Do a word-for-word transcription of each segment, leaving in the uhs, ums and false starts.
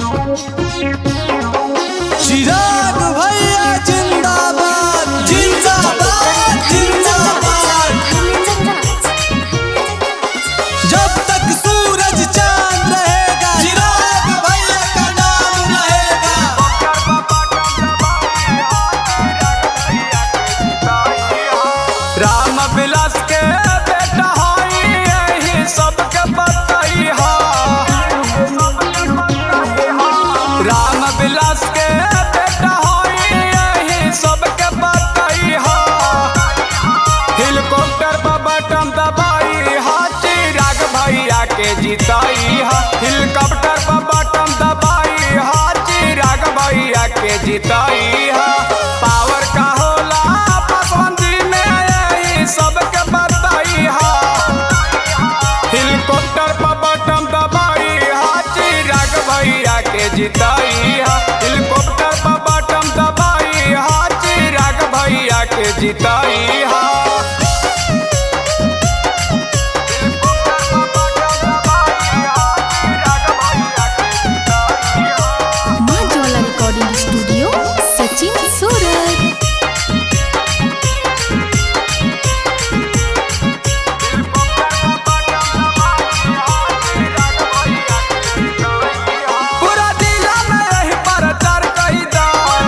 चिराग भैया जिंदाबाद जिंदाबाद जिंदाबाद। जब तक सूरज चांद रहेगा चिराग भैया का नाम रहेगा। राम विलास के बेटा हई यही सबके बतई हा। राम विलास के बेटा हई यही सबके बतई हा। हेलीकॉप्टर पर बटन दबाई हा चिराग भैया के जिताई हा। हेलीकॉप्टर पर बटन दबाई हा चिराग भैया के जिताई हा। पावर का होला पसंदी में यही सबके बताई हा। हेलीकॉप्टर पर बटन दबाई हा चिराग भैया के जिताई हा। हेलीकॉप्टर पर बटन दबाई हा चिराग भैया के जिताई हा। माँ ज्वाला रिकॉर्डिंग स्टूडियो सचिन सूरत। पूरा जिला में यही प्रचार कईदा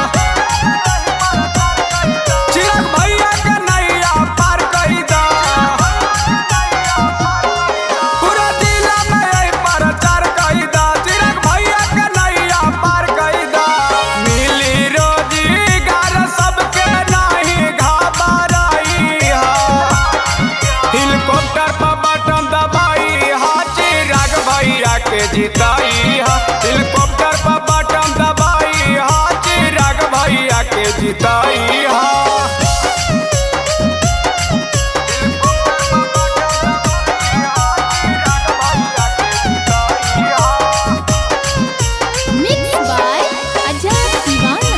चिराग भैया के नैया पार कईदा। पूरा जिला में यही प्रचार कईदा चिराग भैया के नैया पार कईदा। मिली रोजगार सबके नहीं घबराई हा। हेलीकॉप्टर पर बटन दबाई हा चिराग भैया के जिताई हा। हेलीकॉप्टर पर बटन दबाई हा चिराग भैया के जिताई हा। मिक्स बाय अजय दीवाना।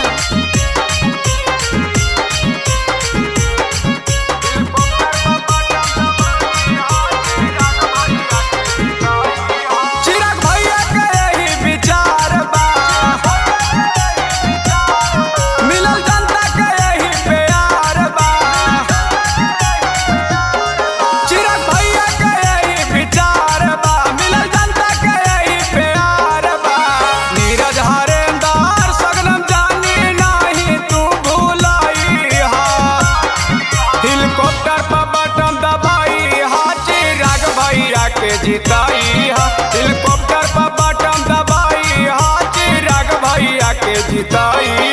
चिराग भैया के यही विचार बा मिलल जनता के यही प्यार बा। चिराग भैया के यही विचार बा मिलल जनता के यही प्यार बा। नीरज हरेंद्र सगनम जानी नहीं तू भूलाई हा। हेलीकॉप्टर पर बटन दबाई हा चिराग भैया के जिताई हा। हेलीकॉप्टर पर बटन दबाई हा चिराग भैया के जिताई